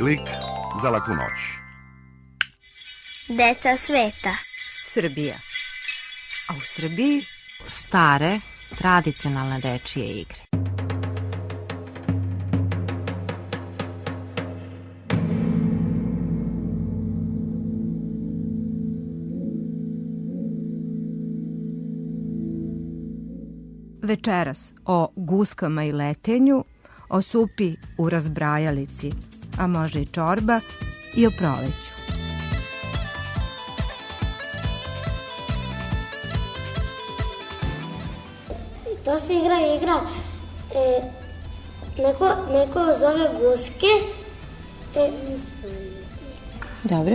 Klik za laku noć. Deca sveta. Srbija. A u Srbiji stare, tradicionalne dečije igre. Večeras o guskama i letenju, o supi u razbrajalici, a može i čorba, i o proleću. To se igra neko zove guske. Dobro.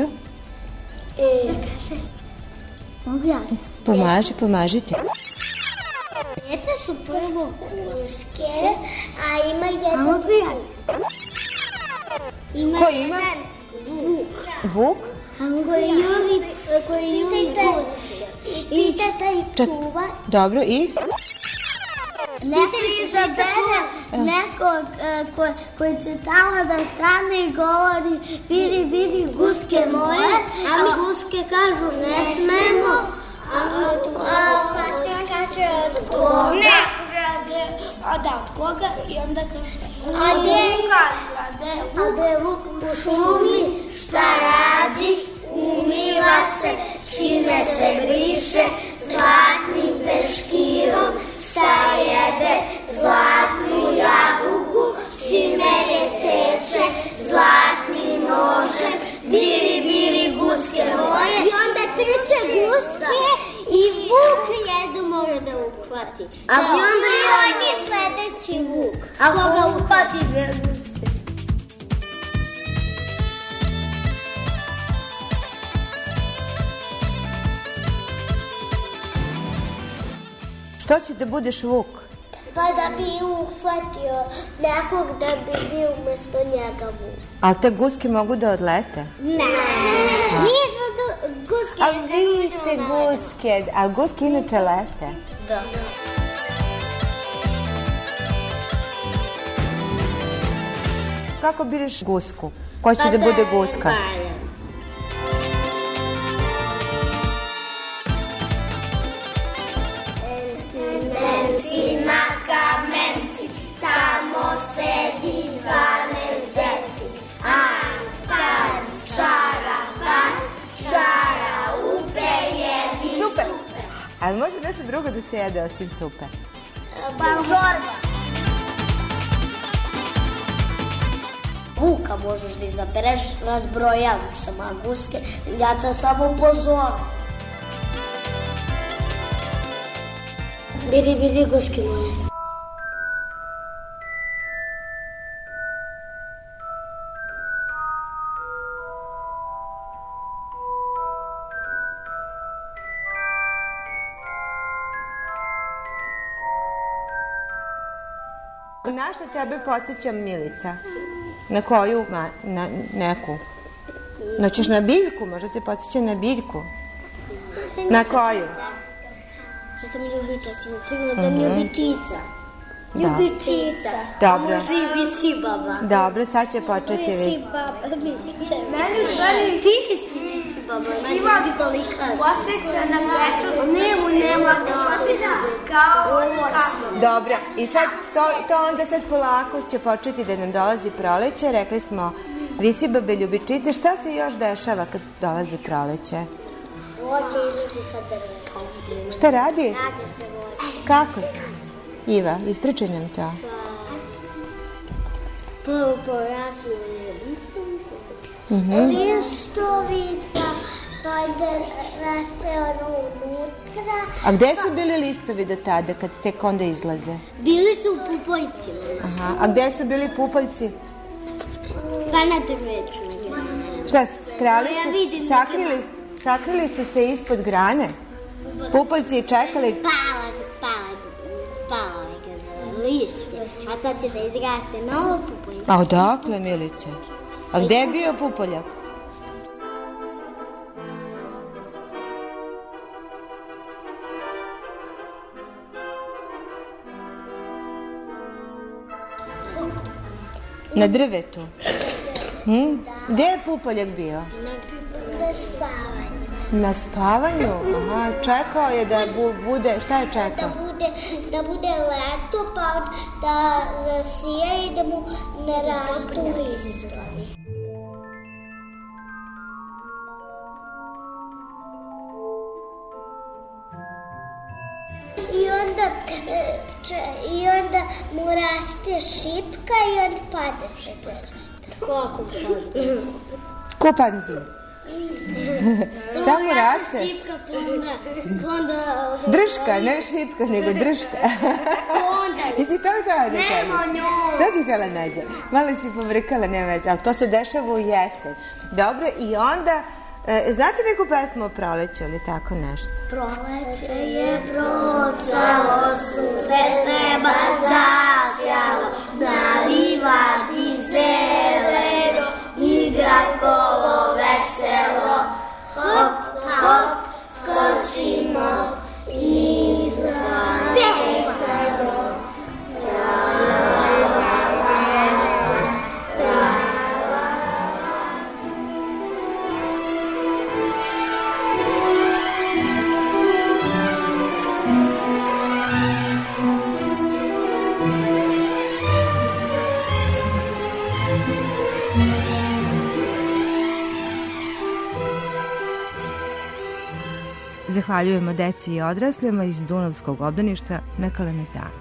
Mogu ja? Pomažite. Djeca su prvo guske, a ima jedan vuk. Ko ima? Vuk? Koji juri guske. I taj čuva. Dobro, i? Neko izabere nekog koji će tamo da stane i govori vidi guske moje, a mi guske kažu ne smemo, a pastir kaže od koga? A da, od koga? I onda kaže a gde je vuk u šumi, šta radi? Umiva se, čime se briše, zlatnim peškirom, šta jede, zlatnu jabuku, čime je seče, zlatnim nožem, biri guske moje. I onda trče guske i vuk jednu mora da uhvati. I onda je on je sledeći vuk. A koga uhvati dve guske? Što si da budeš vuk? Pa da bi uhvatio nekog da bi bio umesto njega vuk. Ali te guske mogu da odlete? Ne. Mi smo guske. A vi ste guske. A guske inače lete? Da. Kako biraš gusku? Ko će da bude guska? Menci na kamenci, samo sedi 12 deci. Pan, šara, upe, jedi supe. Ali može nešto drugo da se jede osim supe? Čorba. Vuka možeš da izabereš, razbrojali sam, a guske, ja sam samo pozove. Biri guske moje. Na što tebe podsjeća Milica? Na koju? Na neku. Noćeš na biljku, možda te podsjeća na biljku. Na koju? Što sam ljubičica, sigurno da mi ljubičica. Ljubičica. Dobro. Može i visibaba. Dobro, sad će početi vi. Visibaba, Milice. Meni u stvari ti si visibaba. Ima kolika. Posjeća na peču. Nema. Posjeća kao kako. Dobro, i sad to onda sad polako će početi da nam dolazi proleće. Rekli smo visibabe, ljubičice. Šta se još dešava kad dolazi proleće? Voće izleti sa drveta. Šta radi? Radi se voće. Kako? Iva, ispričaj nam to. Prvo porastu listovi, pa da raste ono unutra. A gde su bili listovi do tada, kad tek onda izlaze? Bili su u pupoljcima. Aha, a gde su bili pupoljci? Pa na drveću. Šta, skrali su, sakrili su se ispod grane? Pupoljci čekali... Pala je lišće, a sad će da izraste novo pupoljče. A odakle, Milice? A gde je bio pupoljak? Na drvetu. Gde je Pupoljak bio? Na spavanju. Na spavanju? Aha, čekao je da bude, šta je čekao? Da bude leto, pa da zasije i da mu ne rastu listovi. I onda mu raste šipka i on pada se dreta. Kako pada? Ko padne se dreta? Šta mu raste? Šipka, pa onda... Drška, ne šipka, nego drška. Jesi to htjela da kažem? Nema njoj. To si htjela nađe. Malo si povrkala, nema veze, ali to se dešava u jesen. Dobro, i onda... Znate neku pesmu o proleću ili tako nešto? Proleće je procvalo, sunce s neba zasjalo, na livadi zeleno, igra kolo veselo, hop, hop, skočimo i zanesemo. Zahvaljujemo deci i odraslima iz Dunavskog obdaništa na Kalemegdanu.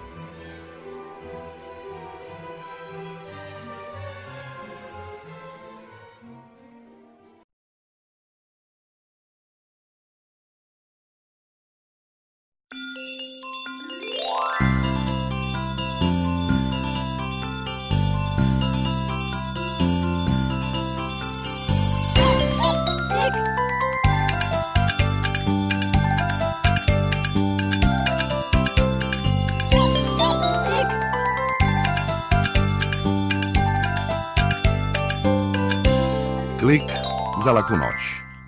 Klik za laku noć.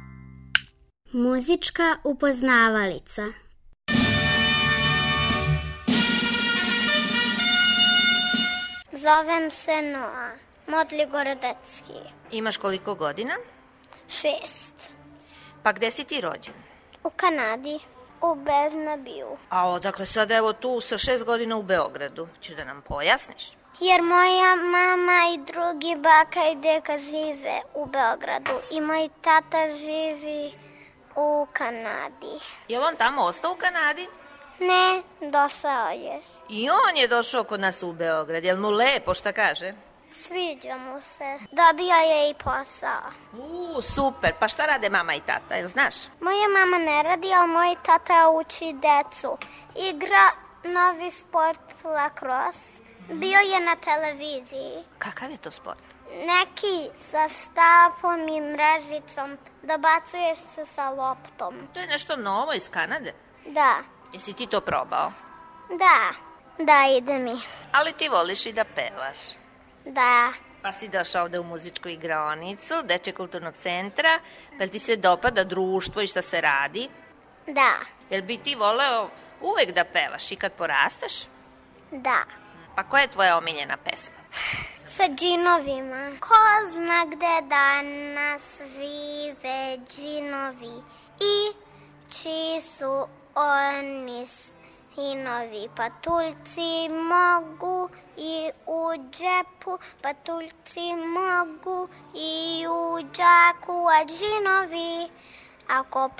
Muzička upoznavalica. Zovem se Noa Modligorodecki. Imaš koliko godina? 6. Pa gde si ti rođen? U Kanadi, u Bernabiju. A odakle sad evo tu sa 6 godina u Beogradu? Češ da nam pojasniš? Jer moja mama i drugi baka i deka žive u Beogradu i moj tata živi u Kanadi. Je li on tamo ostao u Kanadi? Ne, došao je. I on je došao kod nas u Beograd. Je li mu lepo, šta kaže? Sviđa mu se. Dobio je i posao. Super. Pa šta rade mama i tata, jel znaš? Moja mama ne radi, ali moj tata uči decu. Igra novi sport lacrosse. Bio je na televiziji. Kakav je to sport? Neki sa štapom i mrežicom. Dobacuje se sa loptom. To je nešto novo iz Kanade? Da. Jesi ti to probao? Da, ide mi. Ali ti voliš i da pevaš. Da. Pa si došao ovde u muzičku igraonicu Dečje kulturnog centra. Pa ti se dopada društvo i šta se radi? Da. Jel bi ti voleo uvek da pevaš i kad porasteš? Da. Pa koja je tvoja omiljena pesma? Sa džinovima. Ko zna gde danas žive džinovi i čiji su oni sinovi. Patuljci mogu i u džepu, patuljci mogu i u džaku, a džinovi ako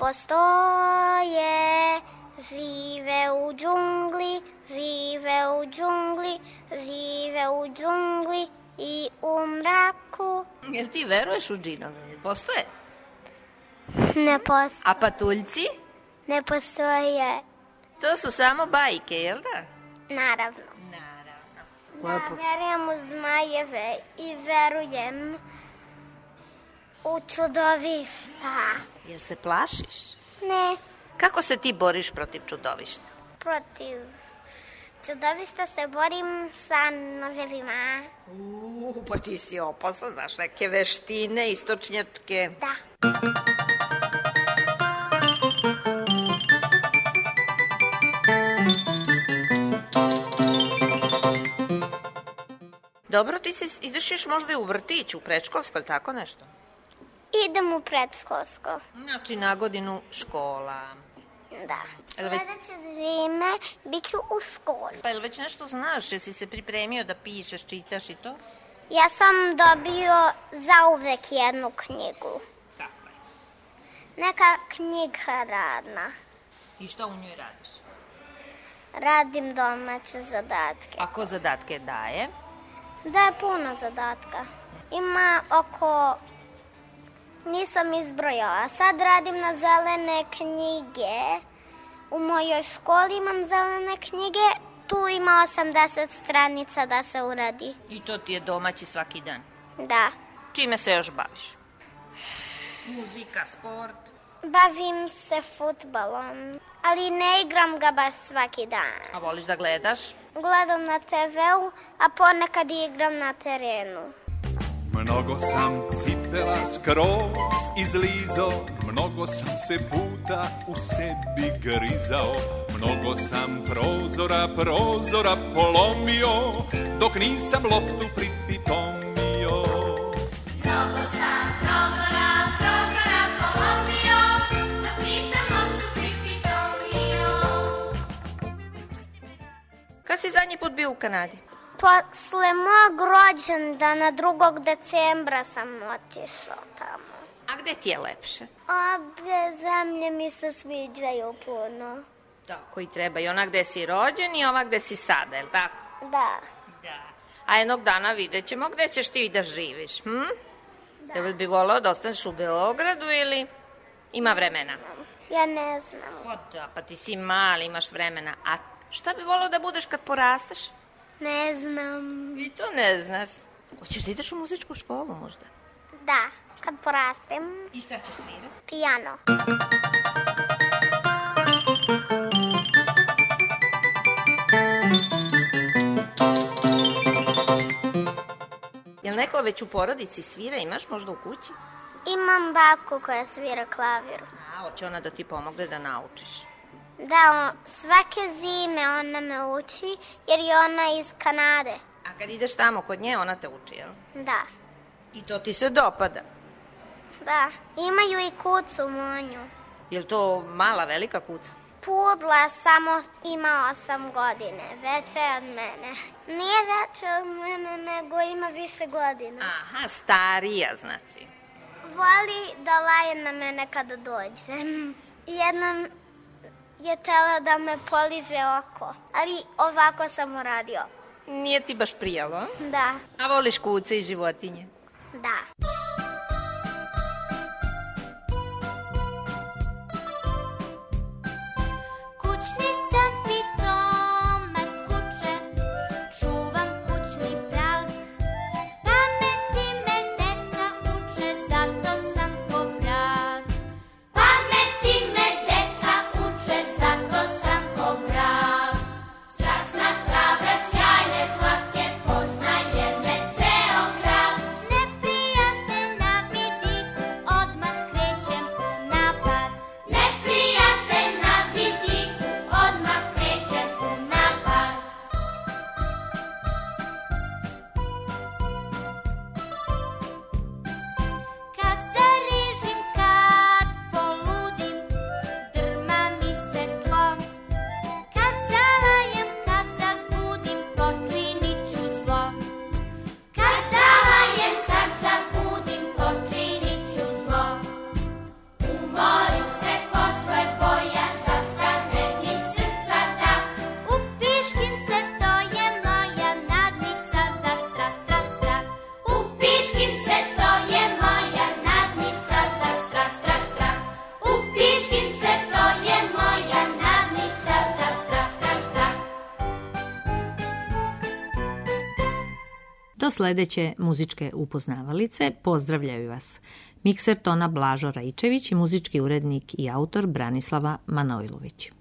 postoje žive u džungli, žive u džungli, žive u džungli i u mraku. Jel ti veruješ u džinove? Postoje? Ne postoje. A patuljci? Ne postoje. To su samo bajke, jel da? Naravno. Ja verujem u zmajeve i verujem u čudovišta. Jel se plašiš? Ne. Kako se ti boriš protiv čudovišta? Protiv čudovišta se borim sa noževima. Pa ti si opasan, znaš neke veštine istočnjačke. Da. Dobro, ti ideš još možda i u vrtić, u predškolsko ili tako nešto? Idem u predškolsko. Znači, na godinu škola. Da. Sledeće zime bit ću u školi. Pa ili već nešto znaš? Jesi se pripremio da pišeš, čitaš i to? Ja sam dobio zauvek jednu knjigu. Kako je? Neka knjiga radna. I šta u njoj radiš? Radim domaće zadatke. A ko zadatke daje? Daje puno zadatka. Ima oko... Nisam izbrojala. Sad radim na zelene knjige. U mojoj školi imam zelene knjige. Tu ima 80 stranica da se uradi. I to ti je domaći svaki dan? Da. Čime se još baviš? Muzika, sport? Bavim se fudbalom, ali ne igram ga baš svaki dan. A voliš da gledaš? Gledam na TV-u, a ponekad igram na terenu. Mnogo sam cipela skroz izlizao, mnogo sam se puta u sebi grizao, mnogo sam prozora polomio, dok nisam loptu pripitomio. Mnogo sam prozora polomio, dok nisam loptu pripitomio. Kad si zadnji put bio u Kanadi? Posle mog rođendana 2. decembra sam otišao tamo. A gde ti je lepše? Obe zemlje mi se sviđaju puno. Tako i treba. I ona gde si rođen i ova gde si sada, je li tako? Da. Da. A jednog dana vidjet ćemo gde ćeš ti da živiš, Da. Jel bi volao da ostaneš u Beogradu ili ima vremena? Ja ne znam. Pa da, pa ti si mali, imaš vremena. A šta bi volao da budeš kad porasteš? Ne znam. I to ne znaš. Hoćeš da ideš u muzičku školu možda? Da, kad porastem. I šta ćeš svirati? Pijano. Jel neko već u porodici svira, imaš možda u kući? Imam baku koja svira klavir. A, hoće ona da ti pomogne da naučiš. Da, svake zime ona me uči, jer je ona iz Kanade. A kad ideš tamo kod nje, ona te uči, jel? Da. I to ti se dopada? Da, imaju i kucu monju. Jel to mala, velika kuca? Pudla samo ima 8 godine, veća je od mene. Nije veća od mene, nego ima više godina. Aha, starija znači. Voli da laje na mene kada dođem. Jednom je tela da me poliže oko, ali ovako sam uradio. Nije ti baš prijalo? Da. A voliš kuce i životinje? Da. Kućni sam pitomac kuće, čuvam kućni prag. Pameti me deca uče, zato sam ko vrag. Pameti me deca uče, zato sam ko vrag. Strasna, hrabra, sjajne tlake, poznaje me ceo grad. Neprijatelj na vidiku, odmah krećem u napad. Neprijatelj na vidiku, odmah krećem u napad. Kad zarižim, kad poludim, drma mi se tlo. Kad zalajem, kad zagudim, počinit ću zlo. Kad zalajem, kad zagudim, počinit ću zlo. Umorim se posle boja, zastane mi srca dah. Upiškim se, to je moja nadnica za strah, strah, strah. Upiškim se, to je moja nadnica za strah, strah, strah. Upiškim se, to je moja nadnica za strah, strah, strah. Do sledeće muzičke upoznavalice pozdravljaju vas mikser tona Blažo Raičević i muzički urednik i autor Branislava Manojlović.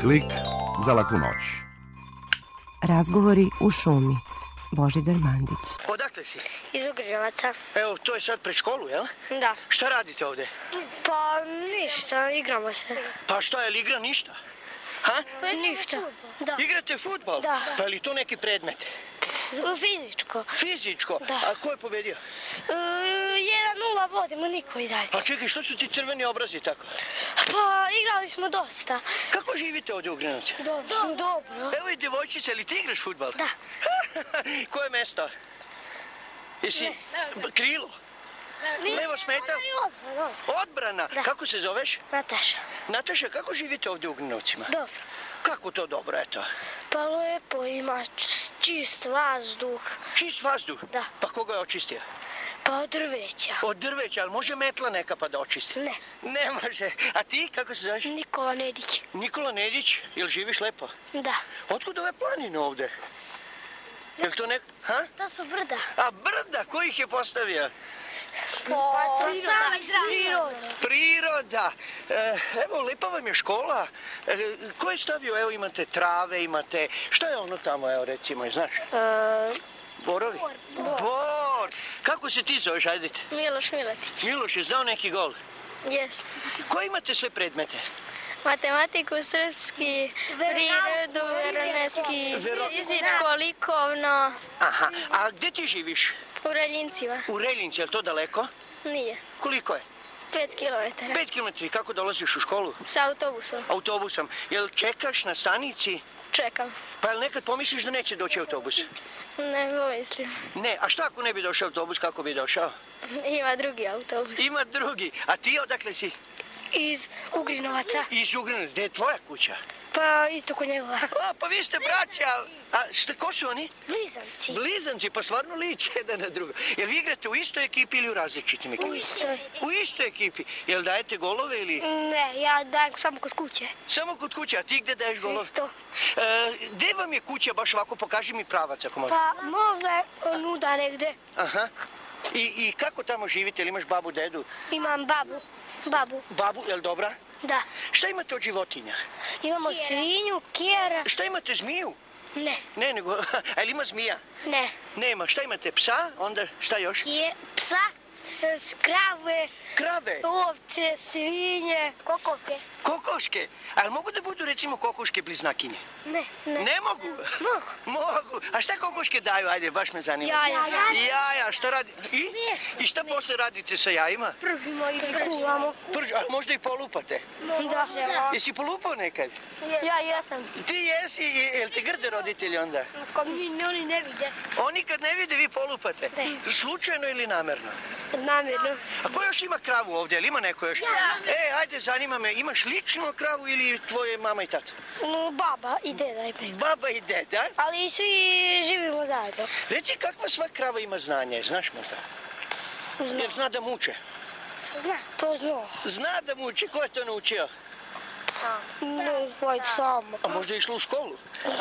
Klik za laku noć. Razgovori u šumi. Božidar Mandić. Odakle si? Iz Ugrinovaca. Evo, to je sad pred školu, jel? Da. Šta radite ovde? Pa ništa, igramo se. Pa šta, je li igra ništa? Ha? Ništa. Da. Igrate fudbal? Da. Pa je li to neki predmet? Fizičko. Fizičko? Da. A ko je pobedio? 1-0 vodimo, niko i dalje. A čekaj, što su ti crveni obrazi tako? Pa igrali smo dosta. Kako živite ovdje u Ugrinovcu? Dobro. Evo i djevojčice, li ti igraš fudbal? Da. Koje mesto? Jesi krilo? Levo smeta? Odbrana. Da. Kako se zoveš? Nataša. Nataša, kako živite ovdje u Ugrinovcima? Dobro. Kako to dobro, eto? Pa lepo, ima čist vazduh. Čist vazduh? Da. Pa koga je očistio? Pa od drveća. Od drveća, ali može metla neka pa da očisti? Ne. Ne može. A ti, kako se zoveš? Nikola Nedić. Nikola Nedić, jel živiš lepo? Da. Otkud ove planine ovde? Jel to nek... Ha? To su brda. A brda, ko ih je postavio? Priroda. Priroda. Evo, lepa vam je škola. Ko je stavio, evo imate trave, imate... Šta je ono tamo, evo recimo, znaš? Borovi? Bor. Kako se ti zoveš, ajdete? Miloš Miletić. Miloš, je znao neki gol? Jes. Koje imate sve predmete? Matematiku, srpski, prirodu, veroneski, fizičko, likovno. Aha, a gdje ti živiš? U Reljincima. U Reljinci, je li to daleko? Nije. Koliko je? 5 kilometara. 5 kilometri, kako dolaziš u školu? Sa autobusom. Autobusom. Jel čekaš na stanici? Čekam. Pa jel nekad pomisliš da neće doći autobus? Ne pomislim. Ne, a šta ako ne bi došao autobus, kako bi došao? Ima drugi autobus. Ima drugi. A ti odakle si? Iz Ugrinovaca. Iz Ugrinovaca. Gdje je tvoja kuća? Pa isto kod njegova. A, pa vi ste braća. A ko su oni? Blizanci. Blizanci, pa stvarno liče jedan na drugo. Jel vi igrate u istoj ekipi ili u različitim ekipima? U istoj. U istoj ekipi. Jel dajete golove ili... Ne, ja dajem samo kod kuće. Samo kod kuće, a ti gdje daješ golove? Isto. Gdje vam je kuća baš ovako? Pokaži mi pravac ako može. Pa možda onuda negde. Aha. I kako tamo živite? Ili imaš babu, dedu? Imam babu. Babu, jel dobra? Da. Šta imate od životinja? Imamo svinju, kjera. Šta imate, zmiju? Ne. Ne, nego, a ili ima zmija? Ne. Nema. Šta imate, psa? Onda šta još? Psa, krave. Krave? Ovce, svinje, kokoške. Kokoške? Ali mogu da budu recimo kokoške bliznakinje? Ne. Ne mogu? Mogu. A šta kokoške daju? Ajde, baš me zanima. Jaja, šta radi? I šta posle radite sa jajima? Pržimo i kuvamo. A možda i polupate? Da. Jesi polupao nekad? Ja jesam. Ti jesi, jel te grde roditelji onda? Oni ne vide. Oni kad ne vide, vi polupate? Ne. Slučajno ili namerno? Namerno. A ko još ima kravu ovdje? Ili ima neko još? Ajde, zanima me, imaš lično kravu ili tvoje mama i tata? Baba i deda je preko. Baba i deda? Ali svi živimo zajedno. Reci, kakva sva krava ima znanje, znaš možda? Jer zna da muče. Zna. To zna. Zna da muče, ko je to naučio? Hajde samo. A možda je išlo u školu?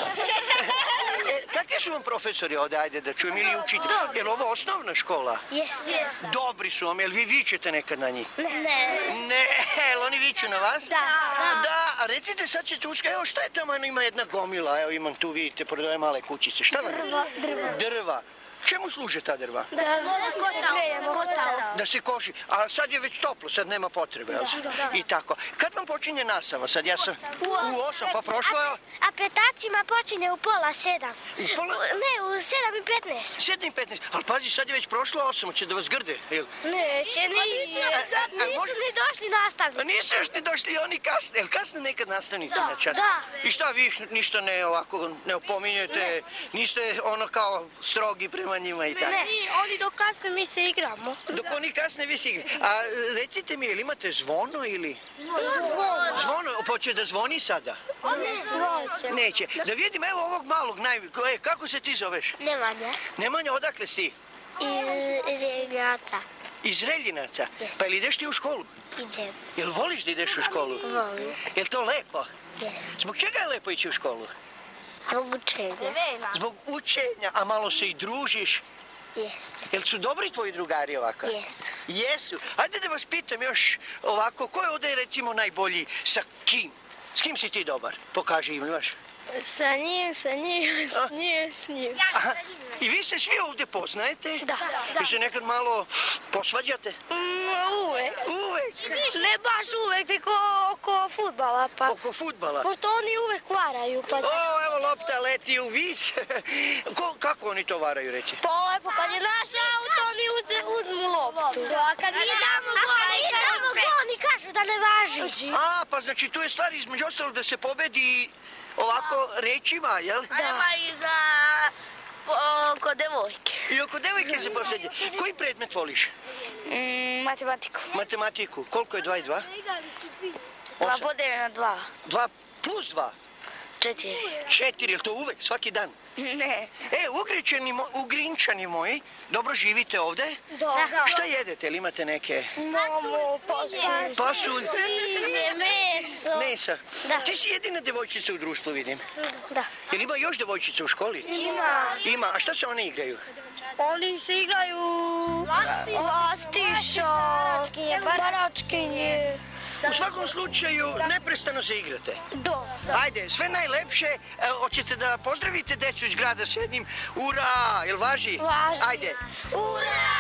Kakvi su vam profesori ovdje, ajde da čujem, ili učitelji? Je li ovo osnovna škola? Jeste. Dobri su vam, jel vi vičete nekad na njih? Ne. Ne, jel oni viču na vas? Da. A recite, sad ćete uskati, evo šta je tamo, ima jedna gomila, evo imam tu, vidite, pored ove male kućice, šta vam je? Drva. Čemu služe ta drva? Da kotao. Da se koši. A sad je već toplo, sad nema potrebe. I tako. Kad vam počinje nastava? Sad ja sam u 8, pa prošlo je... A petacima počinje u 6:30. U pola? Ne, u 7:15. 7:15. Ali pazi, sad je već prošlo 8, će da vas grde. Neće, nisu ni došli nastavnici. A nisu još ni došli oni kasne. Jel kasne nekad nastavnici na čas? Da. I šta vi ih ništa ne opominjete? Niste ono kao strogi prema njima i tako? Ne, oni dok kasne mi se igramo. Dok oni kasne vi se igrate. A recite mi, jel imate zvono ili... Zvono, pa će da zvoni sada? Neće. Da vidim, evo ovog malog, kako se ti zoveš? Nemanja. Nemanja, odakle si? Iz Reljinaca. Iz Reljinaca? Pa jel ideš ti u školu? Idem. Jel voliš da ideš u školu? Volim. Jel to lepo? Jes. Zbog čega je lepo ići u školu? Zbog učenja. Zbog učenja, a malo se i družiš? Jes. Jel su dobri tvoji drugari ovako? Jesu. Jesu. Ajde da vas pitam još ovako, ko je ovdje recimo najbolji sa kim? S kim si ti dobar? Pokaži im, imaš. Sa njim. Aha. I vi se svi ovdje poznajete? Da. Vi se nekad malo posvađate? Uvek? Ne baš uvek, nego oko fudbala. Pa. Oko fudbala? Pošto oni uvek varaju. Pa. Evo lopta leti u vis. Kako oni to varaju, reći? Pa lepo, kad je naš auto, oni uzmu loptu. A kad mi damo gol, oni kažu da ne važi. Pa znači tu je stvar između ostalog da se pobedi ovako rečima, jel? Da, i za oko devojke. I oko devojke se posveđa. Koji predmet voliš? Matematiku. Matematiku. Koliko je 2 i 2? 2 podeljeno na 2. 2 plus 2? 4. 4, je li to uvek, svaki dan? Ne. Ugrinčani moji, dobro živite ovde? Da. Šta jedete, ili imate neke? Momo, Pasulj. Meso. Mesa. Da. Ti si jedina devojčica u društvu, vidim. Da. Jel ima još devojčica u školi? Ima. A šta se one igraju? Oni se igraju lastiša, baračkinje. U svakom slučaju, neprestano se igrate. Da. Ajde, sve najlepše. Hoćete da pozdravite decu iz grada s jednim ura, jel važi? Važi. Ajde. Ura!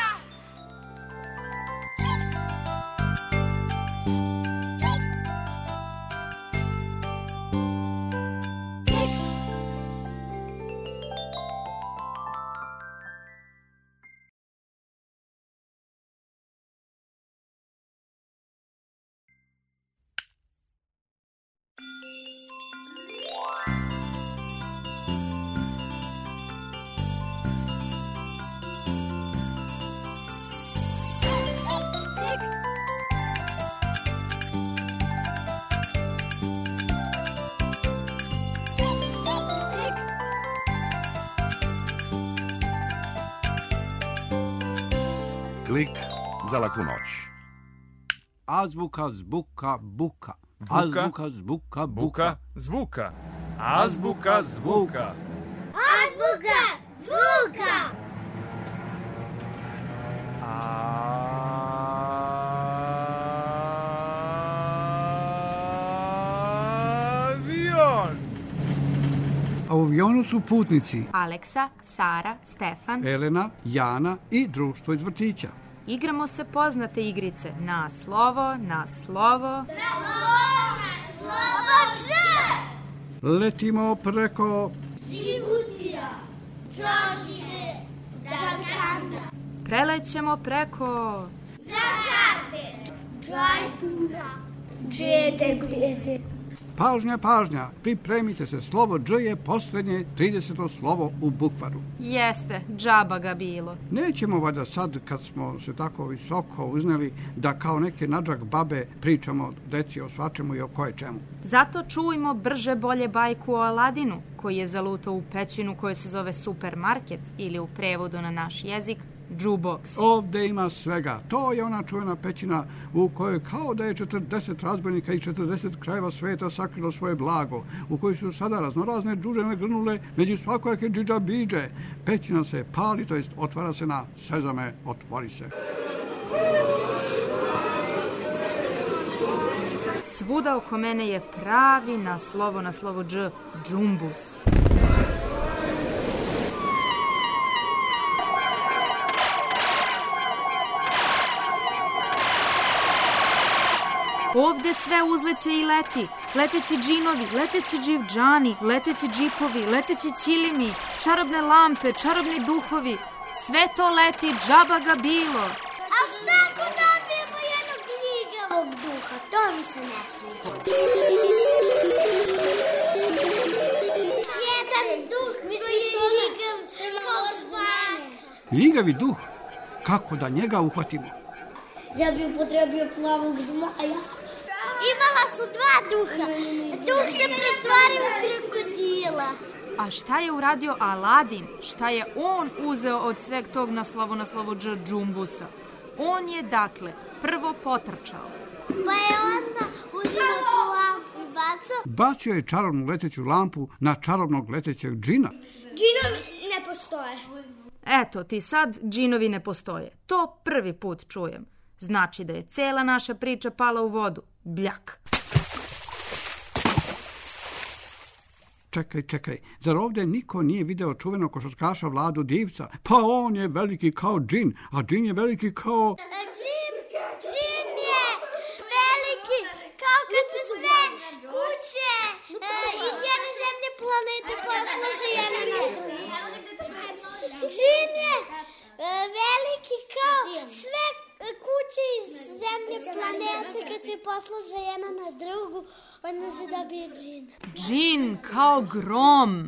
Klik za laku noć. Azbuka, zbuka, buka. Buka, Azbuka, zbuka, buka, zvuka. Azbuka, zvuka. Azbuka, zvuka. Avion. A u avionu su putnici Aleksa, Sara, Stefan, Elena, Jana i društvo iz vrtića. Igramo se poznate igrice na slovo, na slovo. Letimo preko Džibutija, Đorđe, Đarkanda, Prelećemo preko Đakarte, Džajpura, Džete. Pažnja, pažnja, pripremite se, slovo Dž je posljednje 30. slovo u bukvaru. Jeste, džaba ga bilo. Nećemo valjda sad, kad smo se tako visoko uzneli, da kao neke nadžak babe pričamo deci o svačemu i o koje čemu. Zato čujmo brže bolje bajku o Aladinu, koji je zalutao u pećinu koja se zove supermarket ili u prevodu na naš jezik džuboks. Ovde ima svega. To je ona čuvena pećina u kojoj kao da je 40 razbojnika i 40 krajeva sveta sakrilo svoje blago, u kojoj su sada raznorazne džužene grnule među svakojake džiđa biđe. Pećina se pali, to jest otvara se na sezame, otvori se. Svuda oko mene je pravi na slovo dž, džumbus. Ovde sve uzleće i leti. Leteći džinovi, leteći dživdžani, leteći džipovi, leteći ćilimi, čarobne lampe, čarobni duhovi. Sve to leti, džaba ga bilo. A šta ako dobijemo jednog ljigavog duha? To mi se ne sviđa. Jedan duh koji je ljigav kao zvaka. Ljigavi duh? Kako da njega uhvatimo? Ja bi upotrebio plavog zmaja. Imala su dva duha. Duh se pretvorio u krokodila. A šta je uradio Aladin? Šta je on uzeo od sveg tog na slovo dž, džumbusa? On je, dakle, prvo potrčao. Pa je onda uzeo tu lampu i bacao. Bacio je čarobnu leteću lampu na čarobnog letećeg džina. Džinovi ne postoje. Eto ti sad, džinovi ne postoje. To prvi put čujem. Znači da je cela naša priča pala u vodu. Bljak. Čekaj, zar ovdje niko nije video čuveno košarkaša Vladu Divca? Pa on je veliki kao džin, a džin je veliki kao... Džin je veliki kao kad se sve kuće iz jedne zemlje planete koja služi jedna na drugu. Džin je veliki kao sve kuće iz zemlje planete kad se posluže jedna na drugu, onda se dobije džin. Džin kao grom.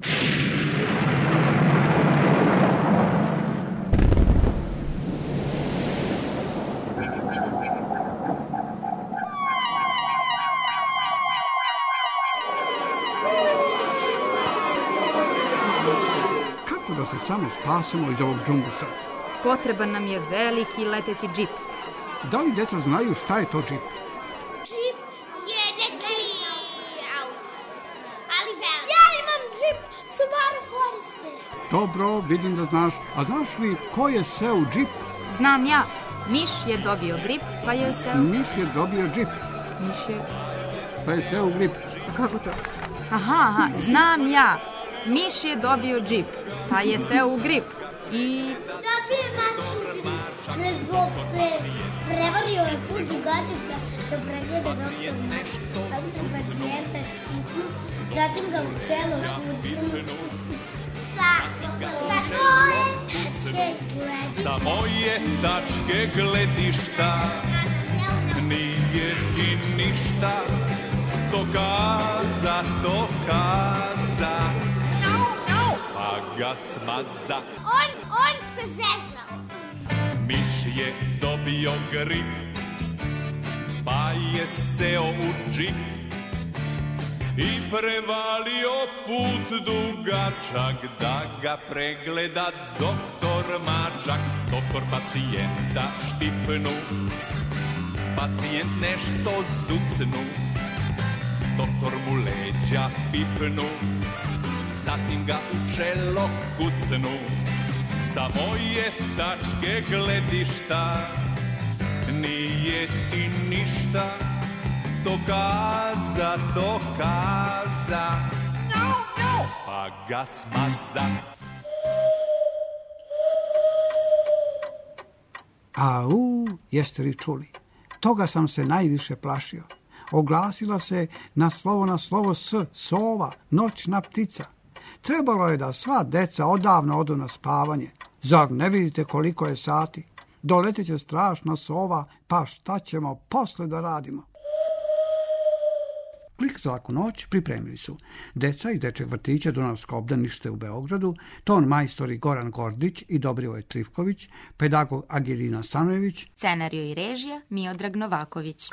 Kako da se samo spasemo iz ovog džumbusa? Potreban nam je veliki leteći džip. Da li djeca znaju šta je to džip? Džip je neki auto, ali veliki. Ja imam džip Subaru Forester. Dobro, vidim da znaš. A znaš li ko je seo u džip? Znam ja. Miš je dobio grip, pa je seo... Miš je dobio džip. Miš je... Pa je seo u grip. A kako to? Aha, znam ja. Miš je dobio džip, pa je seo u grip. I... Dobio mač u grip. Prevario je put dugačak da pregleda doktor Mač. Ali se pacijenta štipnu, zatim ga u čelo kucnu. Sa moje tačke gledišta nije ti ništa. To kaza, pa ga smaza. On se zezao. Miš je dobio grip, pa je seo u džip i prevalio put dugačak da ga pregleda doktor Mačak. Doktor pacijenta štipnu, pacijent nešto zucnu, doktor mu leđa pipnu, zatim ga u čelo kucnu. Sa moje tačke gledišta nije ti ništa. To kaza, pa ga smaza. Au, jeste li čuli? Toga sam se najviše plašio. Oglasila se na slovo S, sova, noćna ptica. Trebalo je da sva deca odavno odu na spavanje. Zar ne vidite koliko je sati? Doleteće strašna sova, pa šta ćemo posle da radimo? Klik za laku noć pripremili su deca iz dečeg vrtića Dunavsko obdanište u Beogradu, ton majstori Goran Gordić i Dobrivoje Trifković, pedagog Angelina Stanojević, scenario i režija Miodrag Novaković.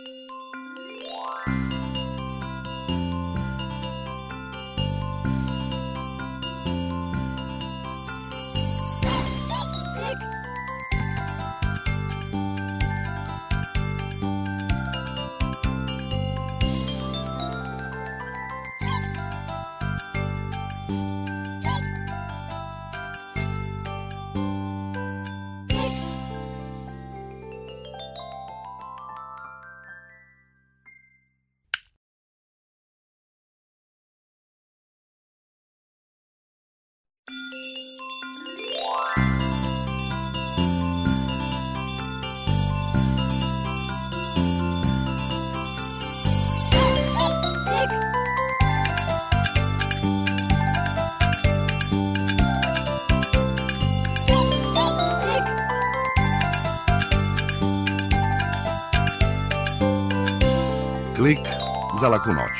Klik za laku noć.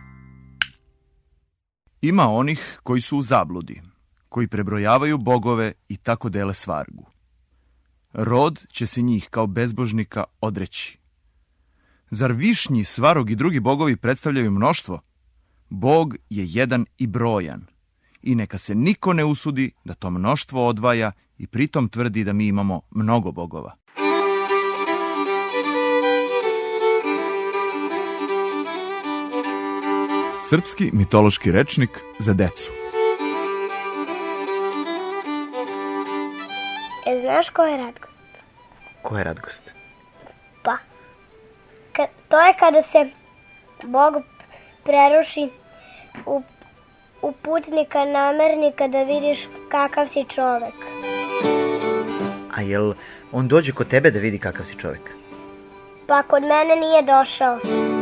Ima onih koji su u zabludi, koji prebrojavaju bogove i tako dele svargu. Rod će se njih kao bezbožnika odreći. Zar višnji, svarog i drugi bogovi predstavljaju mnoštvo? Bog je jedan i brojan. I neka se niko ne usudi da to mnoštvo odvaja i pritom tvrdi da mi imamo mnogo bogova. Srpski mitološki rečnik za decu. Znaš ko je Radgost? Ko je Radgost? Pa, to je kada se Bog preruši u u putnika namernika da vidiš kakav si čovek. A jel on dođe kod tebe da vidi kakav si čovek? Pa kod mene nije došao.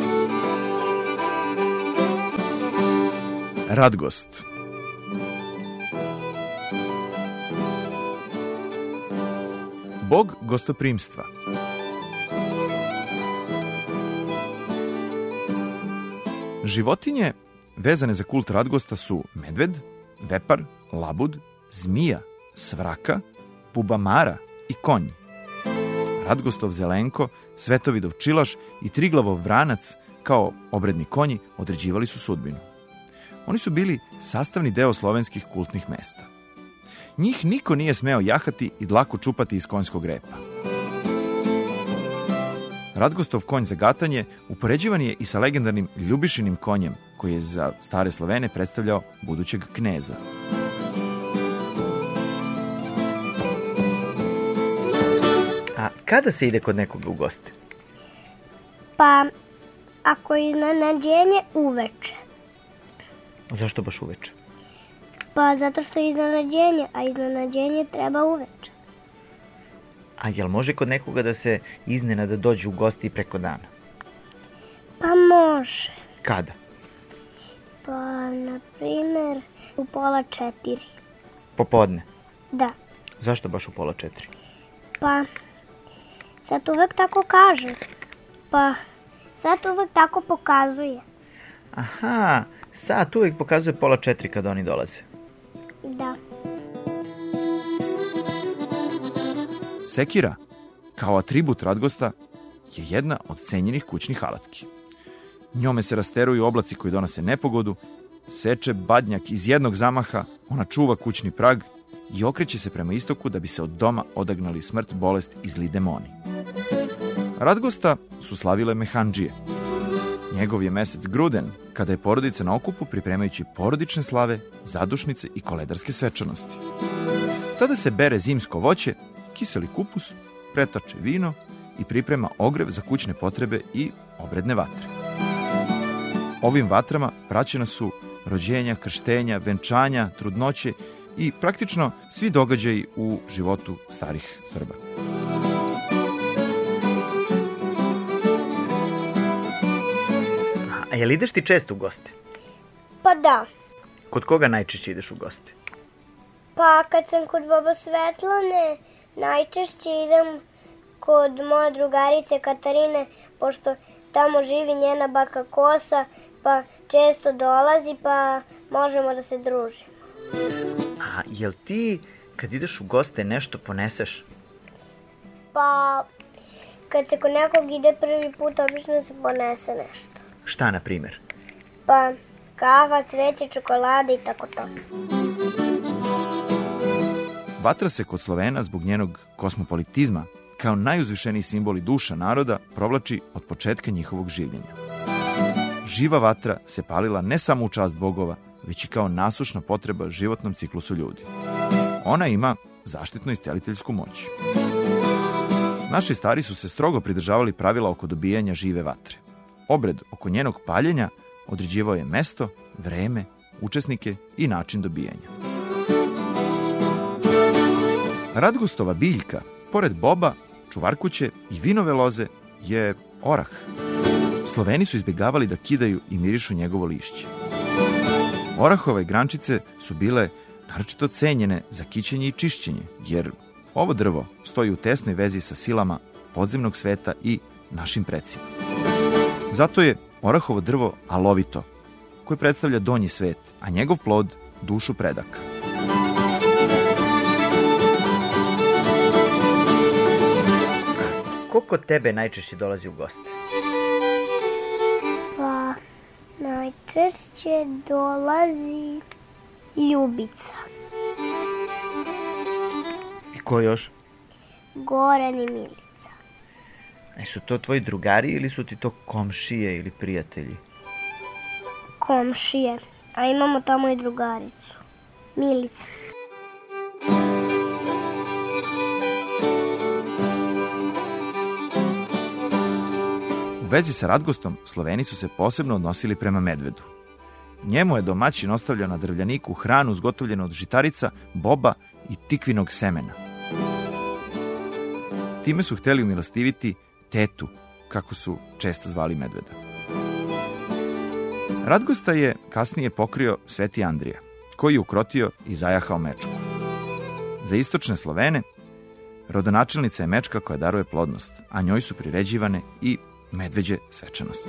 Radgost. Bog gostoprimstva. Životinje vezane za kult Radgosta su medved, vepar, labud, zmija, svraka, pubamara i konj. Radgostov zelenko, Svetovidov čilaš i Triglavov vranac kao obredni konji određivali su sudbinu. Oni su bili sastavni deo slovenskih kultnih mesta. Njih niko nije smeo jahati i dlaku čupati iz konjskog repa. Radgostov konj za gatanje upoređivan je i sa legendarnim Ljubišinim konjem, koji je za stare Slovene predstavljao budućeg kneza. A kada se ide kod nekoga u goste? Pa, ako je iznenađenje uveče. Zašto baš uveče? Pa zato što je iznenađenje, a iznenađenje treba uveče. A jel može kod nekoga da se iznenada dođe u gosti preko dana? Pa može. Kada? Pa, na primer, u 3:30. Popodne? Da. Zašto baš u 3:30? Pa, sad uvek tako kaže. Pa, sad uvek tako pokazuje. Aha, sat uvek pokazuje 3:30 kada oni dolaze. Da. Sekira, kao atribut Radgosta, je jedna od cenjenih kućnih alatki. Njome se rasteruju oblaci koji donose nepogodu, seče badnjak iz jednog zamaha, ona čuva kućni prag i okreće se prema istoku da bi se od doma odagnali smrt, bolest i zli demoni. Radgosta su slavile mehandžije. Njegov je mesec Gruden, kada je porodica na okupu pripremajući porodične slave, zadušnice i koledarske svečanosti. Tada se bere zimsko voće, kiseli kupus, pretače vino i priprema ogrev za kućne potrebe i obredne vatre. Ovim vatrama praćena su rođenja, krštenja, venčanja, trudnoće i praktično svi događaji u životu starih Srba. A jel ideš ti često u goste? Pa da. Kod koga najčešće ideš u goste? Pa kad sam kod baba Svetlane, najčešće idem kod moje drugarice Katarine, pošto tamo živi njena baka Kosa, pa često dolazi, pa možemo da se družimo. A jel ti kad ideš u goste nešto poneseš? Pa kad se kod nekog ide prvi put, obično se ponese nešto. Šta, na primjer? Pa kafa, cveće, čokolada i tako to. Vatra se kod Slovena zbog njenog kosmopolitizma kao najuzvišeniji simbol i duša naroda provlači od početka njihovog življenja. Živa vatra se palila ne samo u čast bogova, već i kao nasušna potreba životnom ciklusu ljudi. Ona ima zaštitno isceliteljsku moć. Naši stari su se strogo pridržavali pravila oko dobijanja žive vatre. Obred oko njenog paljenja određivao je mesto, vreme, učesnike i način dobijanja. Radgostova biljka, pored boba, čuvarkuće i vinove loze, je orah. Sloveni su izbjegavali da kidaju i mirišu njegovo lišće. Orahove grančice su bile naročito cenjene za kićenje i čišćenje, jer ovo drvo stoji u tesnoj vezi sa silama podzemnog sveta i našim precima. Zato je orahovo drvo alovito, koje predstavlja donji svet, a njegov plod dušu predaka. Ko kod tebe najčešće dolazi u goste? Pa najčešće dolazi Ljubica. I ko još? Goran i Milica. Su to tvoji drugari ili su ti to komšije ili prijatelji? Komšije, a imamo tamo i drugaricu, Milica. U vezi sa Radgostom Sloveni su se posebno odnosili prema medvedu. Njemu je domaćin ostavljao na drvljaniku hranu zgotovljenu od žitarica, boba i tikvinog semena. Time su hteli umilostiviti tetu, kako su često zvali medveda. Radgosta je kasnije pokrio Sveti Andrija, koji je ukrotio i zajahao mečku. Za istočne Slovene, rodonačelnica je mečka koja daruje plodnost, a njoj su priređivane i medveđe svečanosti.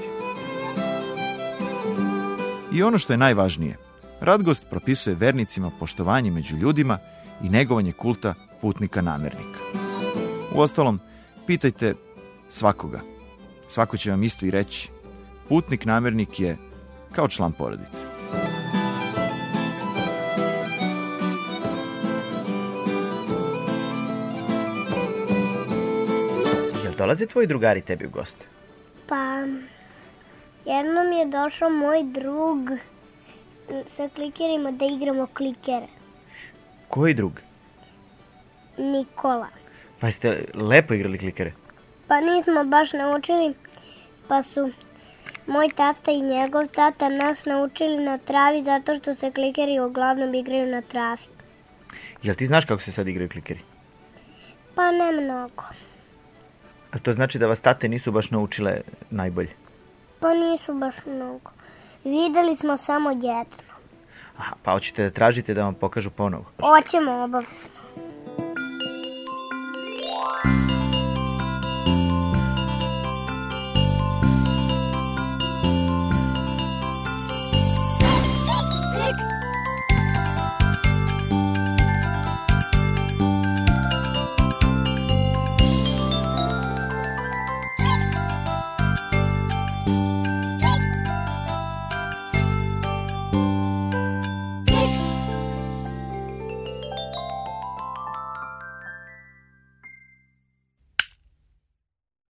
I ono što je najvažnije, Radgost propisuje vernicima poštovanje među ljudima i negovanje kulta putnika namernika. Uostalom, pitajte svakoga. Svako će vam isto i reći. Putnik namernik je kao član porodice. Jel dolaze tvoji drugari tebi u goste? Pa, jednom je došao moj drug sa klikerima da igramo klikere. Koji drug? Nikola. Pa jeste lepo igrali klikere? Pa nismo baš naučili, pa su moj tata i njegov tata nas naučili na travi zato što se klikeri uglavnom igraju na travi. Jel ti znaš kako se sad igraju klikeri? Pa ne mnogo. A to znači da vas tate nisu baš naučile najbolje? Pa nisu baš mnogo. Videli smo samo jedno. Aha, pa hoćete da tražite da vam pokažu ponovo? Hoćemo obavezno.